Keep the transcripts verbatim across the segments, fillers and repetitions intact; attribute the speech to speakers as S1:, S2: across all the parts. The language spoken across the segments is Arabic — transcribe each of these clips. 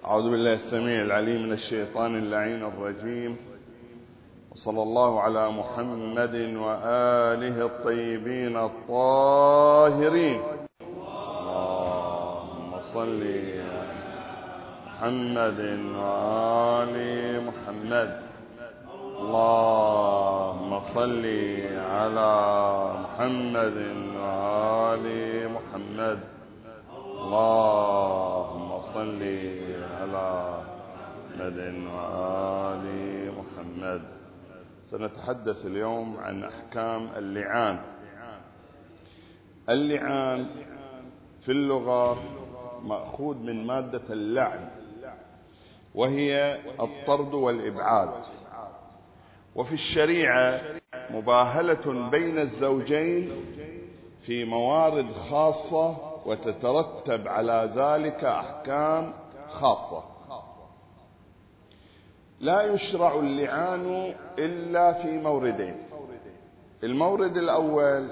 S1: أعوذ بالله السميع العليم من الشيطان اللعين الرجيم، وصلى الله على محمد وآله الطيبين الطاهرين. اللهم صل على محمد وآل محمد. اللهم صل على محمد وآل محمد. اللهم صل على محمد وآل محمد. سنتحدث اليوم عن أحكام اللعان. اللعان في اللغة مأخوذ من مادة اللعن، وهي الطرد والإبعاد، وفي الشريعة مباهلة بين الزوجين في موارد خاصة، وتترتب على ذلك أحكام خاصة. لا يشرع اللعان إلا في موردين. المورد الأول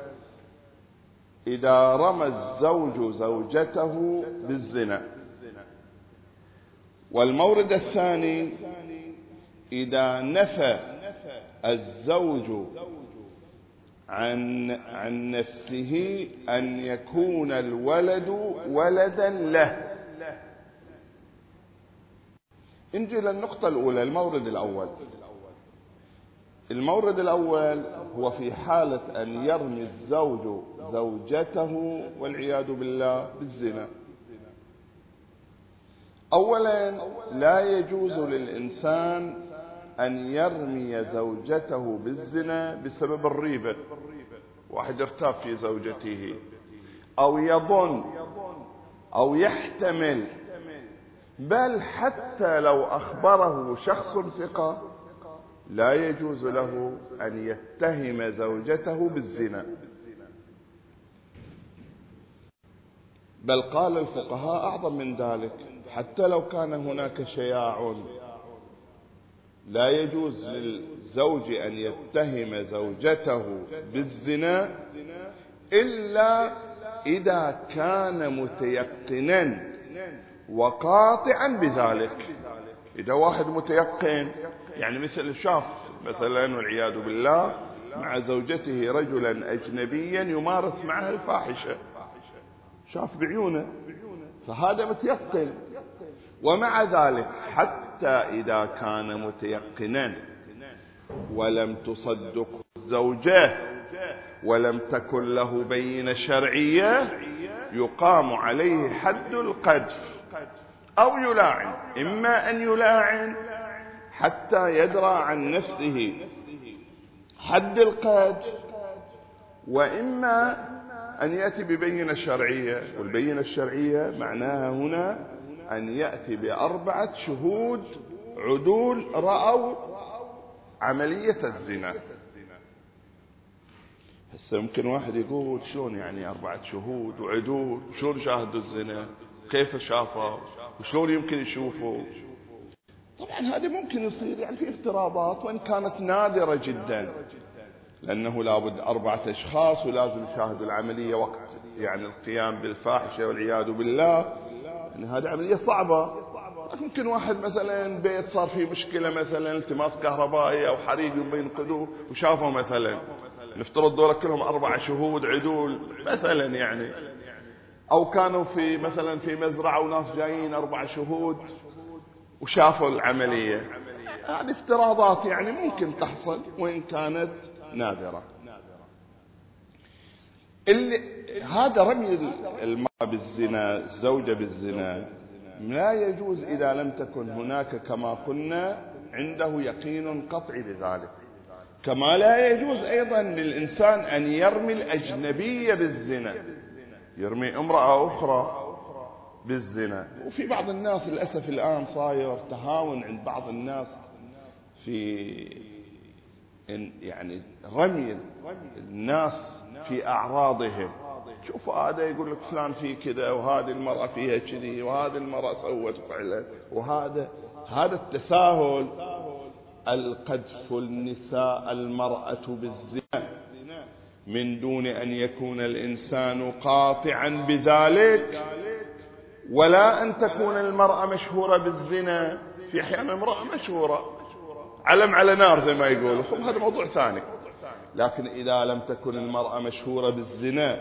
S1: إذا رمى الزوج زوجته بالزنا، والمورد الثاني إذا نفى الزوج عن عن نفسه أن يكون الولد ولدا له. نجي للنقطة الأولى، المورد الأول. المورد الأول هو في حالة أن يرمي الزوج زوجته والعياذ بالله بالزنا. أولا، لا يجوز للإنسان أن يرمي زوجته بالزنا بسبب الريبة، واحد ارتاب في زوجته، أو يظن أو يحتمل، بل حتى لو أخبره شخص ثقة لا يجوز له أن يتهم زوجته بالزنا. بل قال الفقهاء أعظم من ذلك، حتى لو كان هناك شياع لا يجوز للزوج أن يتهم زوجته بالزنا إلا إذا كان متيقنا وقاطعا بذلك. إذا واحد متيقن، يعني مثل شاف مثلا والعياذ بالله مع زوجته رجلا أجنبيا يمارس معها الفاحشة، شاف بعيونه، فهذا متيقن. ومع ذلك حتى إذا كان متيقنا ولم تصدق الزوجة ولم تكن له بينة شرعية يقام عليه حد القذف أو يلاعن. إما أن يلاعن حتى يدرى عن نفسه حد القذف، وإما أن يأتي ببينة شرعية. والبينة الشرعية معناها هنا أن يأتي بأربعة شهود عدول رأوا عملية الزنا. هسه ممكن واحد يقول شلون يعني أربعة شهود وعدول؟ شلون شاهدوا الزنا؟ كيف شافوا؟ وشلون يمكن يشوفوا؟ طبعا هذا ممكن يصير، يعني في افتراضات، وإن كانت نادرة جدا، لأنه لابد أربعة أشخاص ولازم يشاهدوا العملية وقت يعني القيام بالفاحشة والعياذ بالله. يعني هذه عملية صعبة. ممكن واحد مثلا بيت صار فيه مشكلة، مثلا التماس كهربائي أو حريق بينقذوه وشافوا مثلا، نفترض دول كلهم أربع شهود عدول مثلا يعني، أو كانوا في مثلا في مزرعة وناس جايين أربع شهود وشافوا العملية. هذه افتراضات يعني ممكن تحصل وإن كانت نادرة. اللي هذا رمي المرأة بالزنا، الزوجة بالزنا، لا يجوز إذا لم تكن هناك كما قلنا عنده يقين قطعي بذلك. كما لا يجوز أيضا للإنسان أن يرمي الأجنبية بالزنا، يرمي امرأة أخرى بالزنا. وفي بعض الناس للأسف الآن صاير تهاون عند بعض الناس في يعني رمي الناس في أعراضهم. شوفوا هذا يقول لك فلان فيه كذا، وهذه المرأة فيها كذي، وهذه المرأة سوت فعلا، وهذا هذا التساهل. القذف النساء المرأة بالزنا من دون أن يكون الإنسان قاطعا بذلك ولا أن تكون المرأة مشهورة بالزنا. في أحيانا امرأة مشهورة علم على نار زي ما يقولوا، هذا موضوع ثاني. لكن إذا لم تكن المرأة مشهورة بالزنا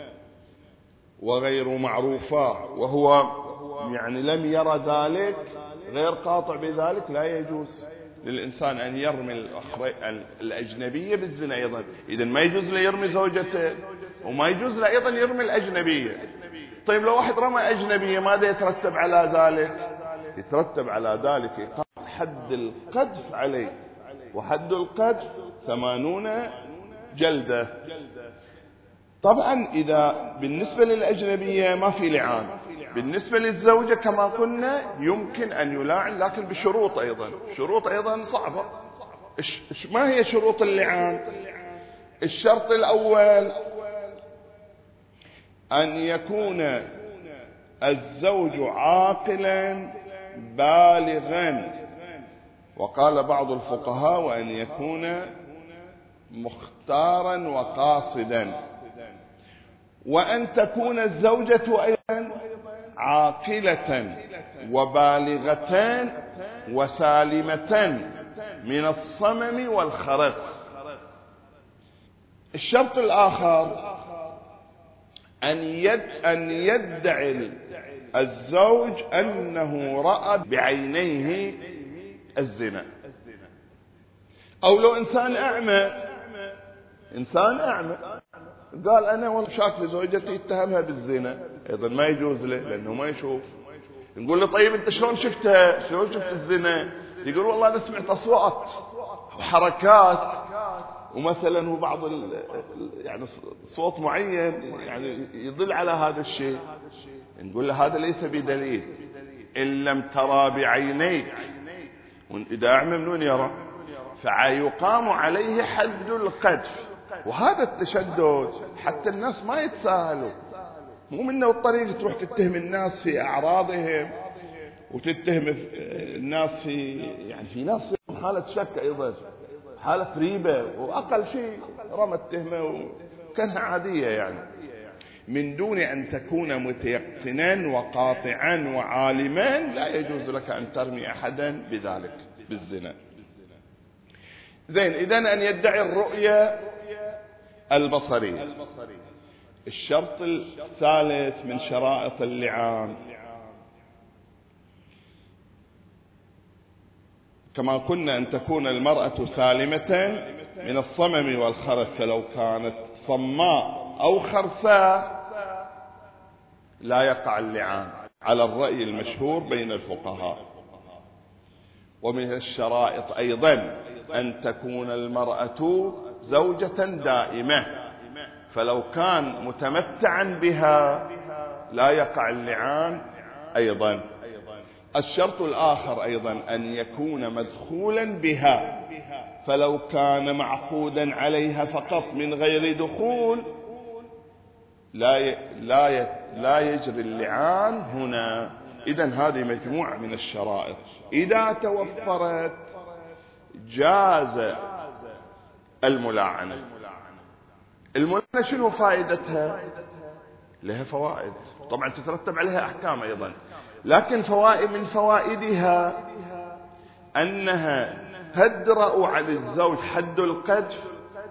S1: وغير معروفة وهو يعني لم يرى ذلك، غير قاطع بذلك، لا يجوز للإنسان أن يرمي الأجنبية بالزنا أيضا. إذا ما يجوز له يرمي زوجته، وما يجوز له أيضا يرمي الأجنبية. طيب لو واحد رمى أجنبية ماذا يترتب على ذلك؟ يترتب على ذلك إقامة حد القذف عليه، وحد القذف ثمانون جلدة. طبعا إذا بالنسبة للأجنبية ما في لعان، بالنسبة للزوجة كما قلنا يمكن أن يلاعن، لكن بشروط أيضا، شروط أيضا صعبة. ما هي شروط اللعان؟ الشرط الأول أن يكون الزوج عاقلا بالغا، وقال بعض الفقهاء وأن يكون مختارا وقاصدا، وأن تكون الزوجة أيضا عاقلة وبالغة وسالمة من الصمم والخرف. الشرط الآخر أن يد أن يدعي الزوج أنه رأى بعينيه الزنا. أو لو إنسان أعمى، إنسان أعمى قال أنا والله شاف زوجتي اتهمها بالزنا، أيضا ما يجوز له لأنه ما يشوف. نقول له طيب أنت شلون شفتها؟ شلون شفت الزنا؟ يقول والله أنا سمعت أصوات وحركات، ومثلا هو بعض يعني صوت معين يعني يدل على هذا الشيء. نقول له هذا ليس بدليل، إن لم ترى بعينيك، إذا أعمى منون يرى، فيقام عليه حد القذف. وهذا التشدد حتى الناس ما يتساهلوا، مو منه الطريق تروح تتهم الناس في أعراضهم وتتهم الناس في يعني في ناس في حالة شك أيضا، حالة ريبة، وأقل شيء رمى التهمة وكانها عادية يعني، من دون أن تكون متيقنا وقاطعا وعالما لا يجوز لك أن ترمي أحدا بذلك بالزنا. زين، إذن أن يدعي الرؤية البصرية. الشرط الثالث من شرائط اللعان كما قلنا أن تكون المرأة سالمة من الصمم والخرف، فلو كانت صماء أو خرساء لا يقع اللعان على الرأي المشهور بين الفقهاء. ومن الشرائط أيضا أن تكون المرأة زوجة دائمة، فلو كان متمتعا بها لا يقع اللعان أيضا. الشرط الآخر أيضا أن يكون مدخولا بها، فلو كان معقودا عليها فقط من غير دخول لا ي... لا ي... لا يجري اللعان هنا. إذن هذه مجموعة من الشرائط إذا توفرت جاز الملاعنة. الملاعنة شنو فائدتها؟ لها فوائد طبعا تترتب عليها أحكام أيضا، لكن فوائد من فوائدها أنها تدرأ عن الزوج حد القذف،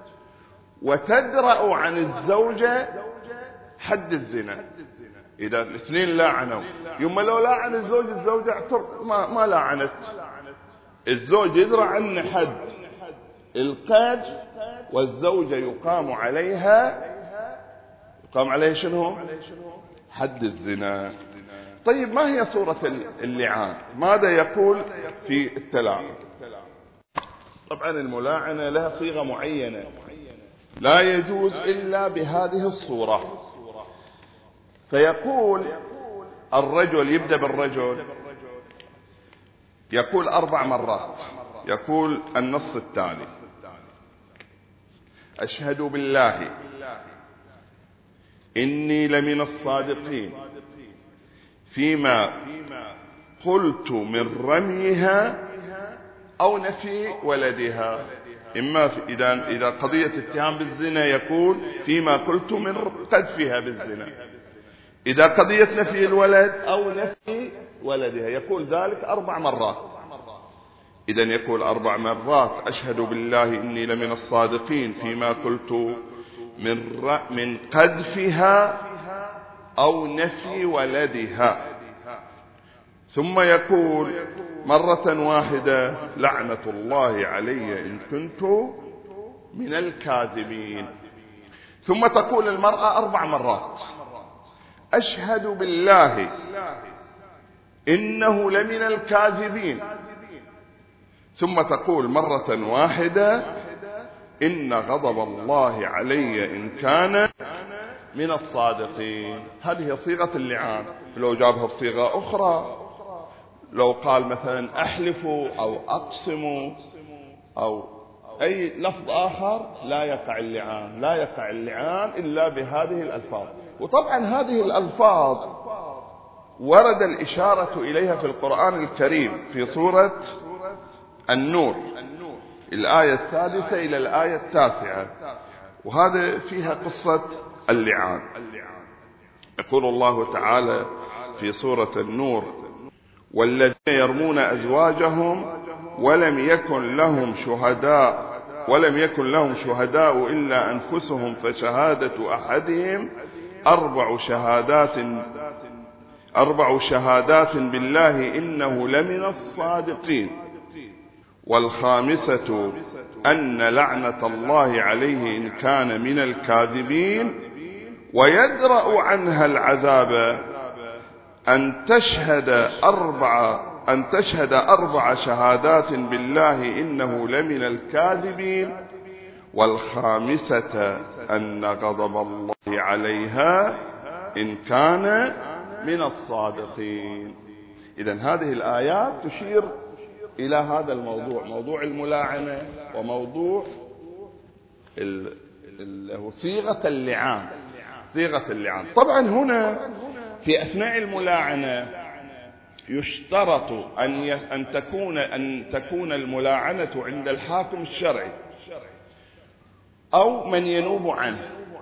S1: وتدرأ عن الزوجة حد الزنا. إذا الاثنين لاعنوا، يوم لو لاعن الزوج الزوجة ما, ما لاعنت، الزوج يدرأ عنه حد القذف، والزوجة يقام عليها يقام عليها شنو؟ حد الزنا. طيب ما هي صورة اللعان؟ ماذا يقول في التلاعن؟ طبعا الملاعنة لها صيغة معينة، لا يجوز إلا بهذه الصورة. فيقول الرجل، يبدأ بالرجل، يقول أربع مرات، يقول النص التالي: أشهد بالله إني لمن الصادقين فيما قلت من رميها أو نفي ولدها. إما في إذا إذا قضية اتهام بالزنا يقول فيما قلت من قذفها بالزنا، إذا قضية نفي الولد أو نفي ولدها يقول ذلك أربع مرات. إذا يقول أربع مرات أشهد بالله إني لمن الصادقين فيما قلت من من قذفها أو نفي ولدها. ثم يقول مرة واحدة لعنة الله علي إن كنت من الكاذبين. ثم تقول المرأة أربع مرات أشهد بالله إنه لمن الكاذبين. ثم تقول مرة واحدة إن غضب الله علي إن كان من الصادقين. هذه صيغة اللعان. لو جابها بصيغة أخرى، لو قال مثلا أحلفوا أو أقسموا أو أي لفظ آخر، لا يقع اللعان، لا يقع اللعان إلا بهذه الألفاظ. وطبعا هذه الألفاظ ورد الإشارة إليها في القرآن الكريم في سورة النور الآية السادسة إلى الآية التاسعة، وهذا فيها قصة اللعان. يقول الله تعالى في سورة النور والذين يرمون أزواجهم ولم يكن لهم شهداء ولم يكن لهم شهداء إلا أنفسهم فشهادة أحدهم أربع شهادات أربع شهادات بالله إنه لمن الصادقين والخامسة أن لعنة الله عليه إن كان من الكاذبين ويدرأ عنها العذاب أن تشهد أربع أن تشهد أربع شهادات بالله إنه لمن الكاذبين والخامسة أن غضب الله عليها إن كان من الصادقين. إذن هذه الآيات تشير إلى هذا الموضوع، موضوع الملاعنة وموضوع صيغة اللعان. صيغة اللعان طبعا هنا في أثناء الملاعنة يشترط أن أن تكون أن تكون الملاعنة عند الحاكم الشرعي أو من ينوب عنه،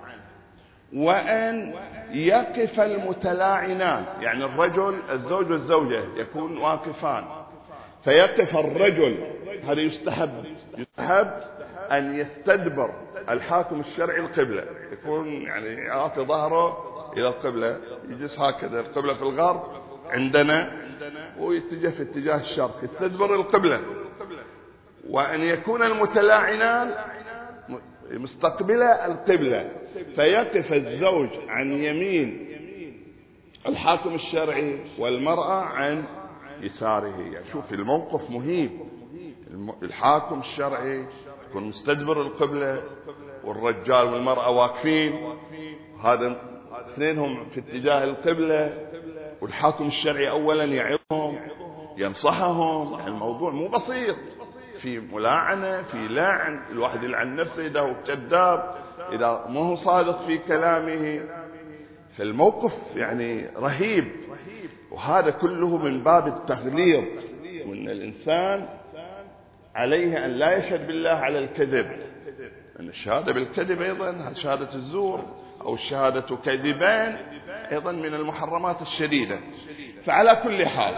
S1: وأن يقف المتلاعنان، يعني الرجل الزوج والزوجة يكون واقفان، فيقف الرجل. هذا يستحب يستحب أن يستدبر الحاكم الشرعي القبلة، يكون يعني يعطي ظهره إلى القبلة، يجلس هكذا، القبلة في الغرب عندنا ويتجه في اتجاه الشرق، يستدبر القبلة. وأن يكون المتلاعنان مستقبلة القبلة، فيقف الزوج عن يمين الحاكم الشرعي والمرأة عن يساره. يعني شوف الموقف مهيب، الحاكم الشرعي يكون مستدبر القبلة والرجال والمرأة واقفين، هذا اثنينهم في اتجاه القبلة، والحاكم الشرعي أولا يعظهم ينصحهم. الموضوع مو بسيط، في ملاعنة، في لعن، الواحد يلعن نفسه إذا هو كذاب، إذا ما هو صادق في كلامه. فالموقف يعني رهيب، وهذا كله من باب التغليظ، وأن الإنسان عليه أن لا يشهد بالله على الكذب، أن الشهادة بالكذب أيضا شهادة الزور أو الشهادة كذبان أيضا من المحرمات الشديدة. فعلى كل حال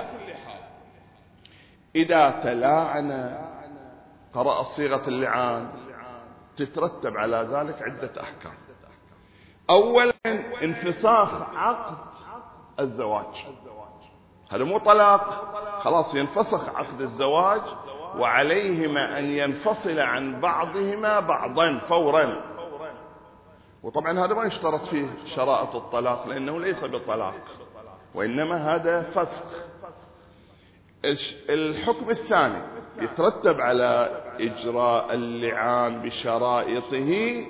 S1: إذا تلاعن قرأ صيغة اللعان تترتب على ذلك عدة أحكام. أولا انفساخ عقد الزواج، هذا مو طلاق، خلاص ينفسخ عقد الزواج، وعليهما أن ينفصل عن بعضهما بعضا فورا. وطبعا هذا ما يشترط فيه شرائط الطلاق لأنه ليس بطلاق، وإنما هذا فسخ. الحكم الثاني يترتب على إجراء اللعان بشرائطه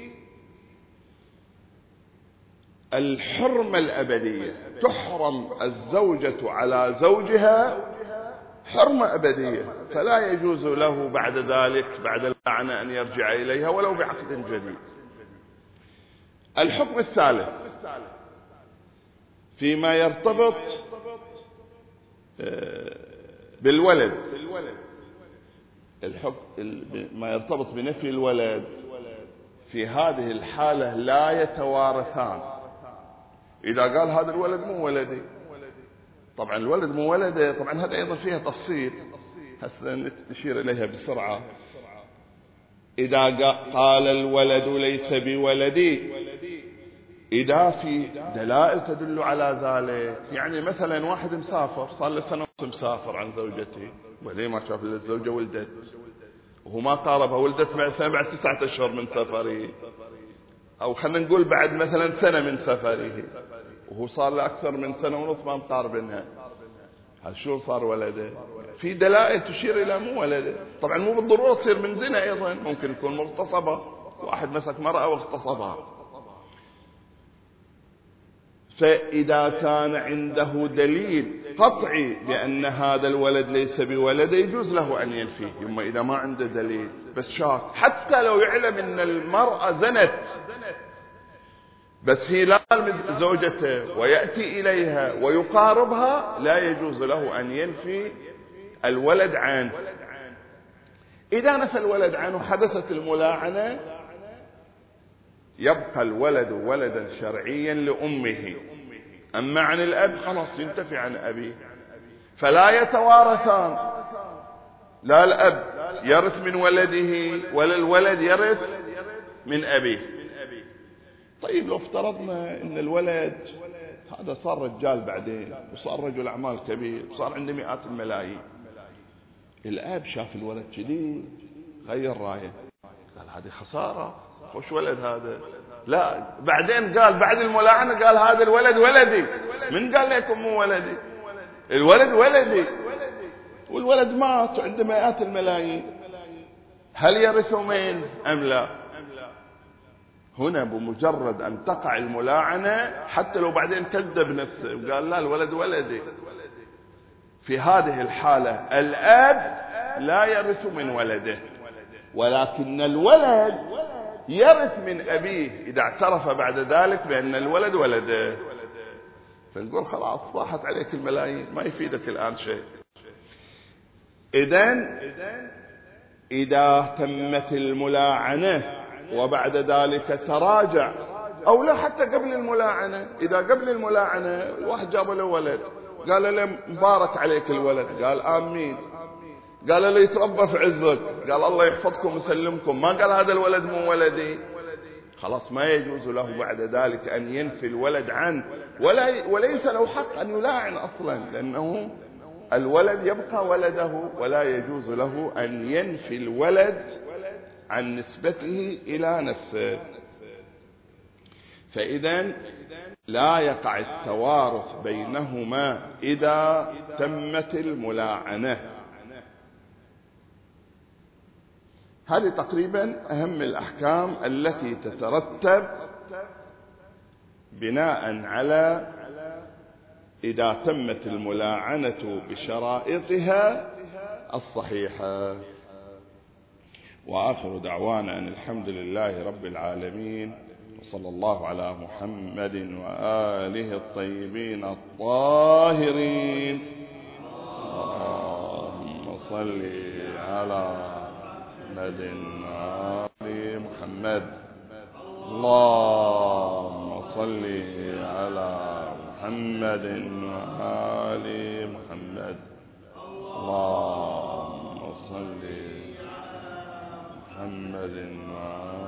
S1: الحرمة الأبدية، تحرم الزوجة على زوجها حرمة أبدية، فلا يجوز له بعد ذلك بعد اللعنة أن يرجع إليها ولو بعقد جديد. الحكم الثالث فيما يرتبط بالولد، الحكم ما يرتبط بنفي الولد، في هذه الحالة لا يتوارثان، إذا قال هذا الولد مو ولدي، طبعا الولد مو ولده، طبعا هذا أيضا فيها تفصيل هسه نشير إليها بسرعة. إذا قال الولد ليس بولدي، إذا في دلائل تدل على ذلك، يعني مثلا واحد مسافر صار له سنة مسافر عن زوجته وليه ما شاف الزوجة ولدت وهو ما قاربها، ولدت بعد تسعة أشهر من سفره، أو خلينا نقول بعد مثلا سنة من سفره وهو صار له أكثر من سنة ونص ما مقاربنها، هل شو صار ولده؟ في دلائل تشير إلى مو ولده. طبعا مو بالضرورة تصير من زنا، أيضا ممكن يكون مغتصبة، واحد مسك مرأة واغتصبها. فإذا كان عنده دليل قطعي بأن هذا الولد ليس بولده يجوز له أن ينفيه. يما إذا ما عنده دليل بس شاك، حتى لو يعلم أن المرأة زنت بس هي لا زوجته ويأتي إليها ويقاربها، لا يجوز له أن ينفي الولد عنه. إذا نفى الولد عنه حدثت الملاعنة، يبقى الولد ولدا شرعيا لأمه، أما عن الأب خلاص ينتفي عن أبيه، فلا يتوارثان، لا الأب يرث من ولده ولا الولد يرث من أبيه. طيب لو افترضنا ان الولد هذا صار رجال بعدين وصار رجل اعمال كبير وصار عنده مئات الملايين، الاب شاف الولد كذي غير رايه، قال هذه خساره، خوش ولد هذا، لا بعدين قال بعد الملاعنه قال هذا الولد ولدي. من قال لكم مو ولدي؟ الولد ولدي، والولد مات وعنده مئات الملايين، هل يرثه من ام لا؟ هنا بمجرد أن تقع الملاعنة، حتى لو بعدين كذب نفسه وقال لا الولد ولدي، في هذه الحالة الأب لا يرث من ولده، ولكن الولد يرث من أبيه إذا اعترف بعد ذلك بأن الولد ولده. فنقول خلاص صاحت عليك الملايين، ما يفيدك الآن شيء. إذن إذا تمت الملاعنة وبعد ذلك تراجع، أو لا حتى قبل الملاعنة، إذا قبل الملاعنة الواحد جاب له ولد قال له مبارك عليك الولد، قال آمين، قال له يتربى في عزك، قال الله يحفظكم ويسلمكم، ما قال هذا الولد مو ولدي، خلاص ما يجوز له بعد ذلك أن ينفي الولد عنه، ولا وليس له حق أن يلاعن أصلا، لأنه الولد يبقى ولده ولا يجوز له أن ينفي الولد عن نسبته إلى نفسه. فإذا لا يقع التوارث بينهما إذا تمت الملاعنة. هذه تقريبا أهم الأحكام التي تترتب بناء على إذا تمت الملاعنة بشرائطها الصحيحة. وآخر دعوانا أن الحمد لله رب العالمين، وصلى الله على محمد وآله الطيبين الطاهرين. اللهم صل على محمد وآل محمد. اللهم صل على محمد وآل محمد. اللهم صل محمد وآل